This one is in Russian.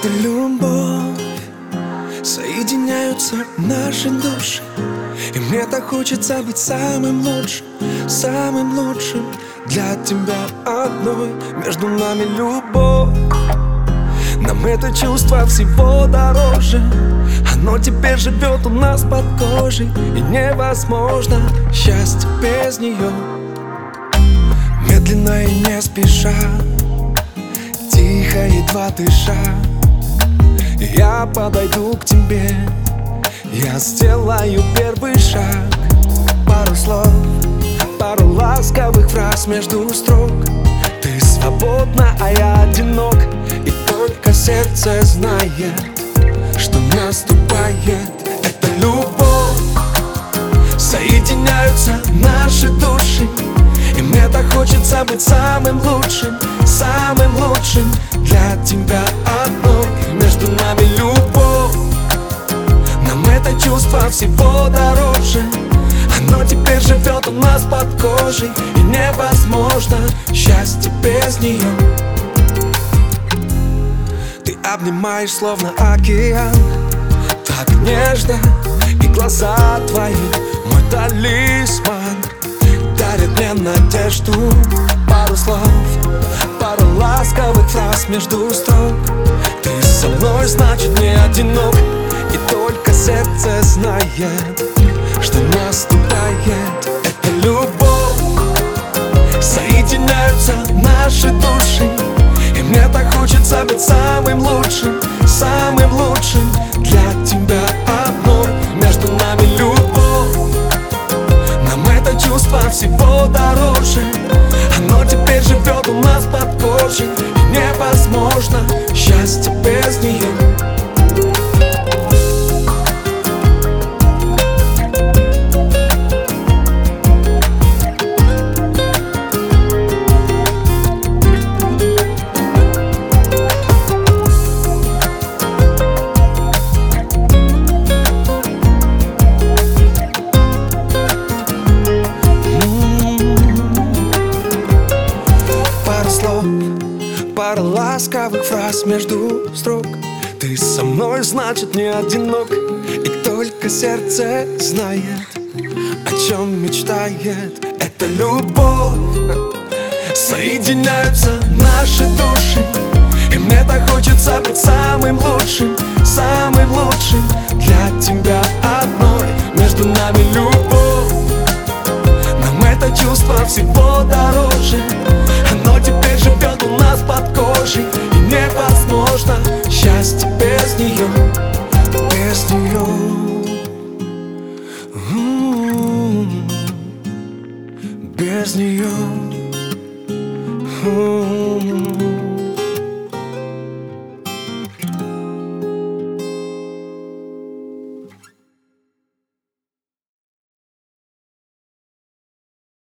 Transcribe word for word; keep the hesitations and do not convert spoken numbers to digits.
Это любовь, соединяются наши души, и мне так хочется быть самым лучшим, самым лучшим для тебя одной. Между нами любовь, нам это чувство всего дороже. Оно теперь живет у нас под кожей, и невозможно счастье без нее. Медленно и не спеша, тихо, едва дыша, я подойду к тебе, я сделаю первый шаг. Пару слов, пару ласковых фраз между строк. Ты свободна, а я одинок, и только сердце знает, что наступает. Это любовь, соединяются наши души, и мне так хочется быть самым лучшим, самым лучшим для тебя одной. Между нами любовь, нам это чувство всего дороже. Оно теперь живет у нас под кожей, и невозможно счастье без нее. Ты обнимаешь словно океан, так нежно, и глаза твои мой талисман, дарят мне надежду. Пару слов, пару ласковых фраз между строк. Ты со мной, значит, не одинок, и только сердце знает, что наступает. Это любовь, соединяются наши души, и мне так хочется быть самым лучшим, самым лучшим для тебя одной. Между нами любовь, нам это чувство всего дороже. Оно теперь живет у нас под кожей, и невозможно счастье без нее. Пара ласковых фраз между строк. Ты со мной, значит, не одинок, и только сердце знает, о чем мечтает. Это любовь, соединяются наши души, и мне так хочется быть самым лучшим, самым лучшим для тебя одной. Между нами любовь, нам это чувство всего дороже. Оно теперь живет у нас под кожей, и невозможно счастье без нее, без нее. М-м-м, без нее.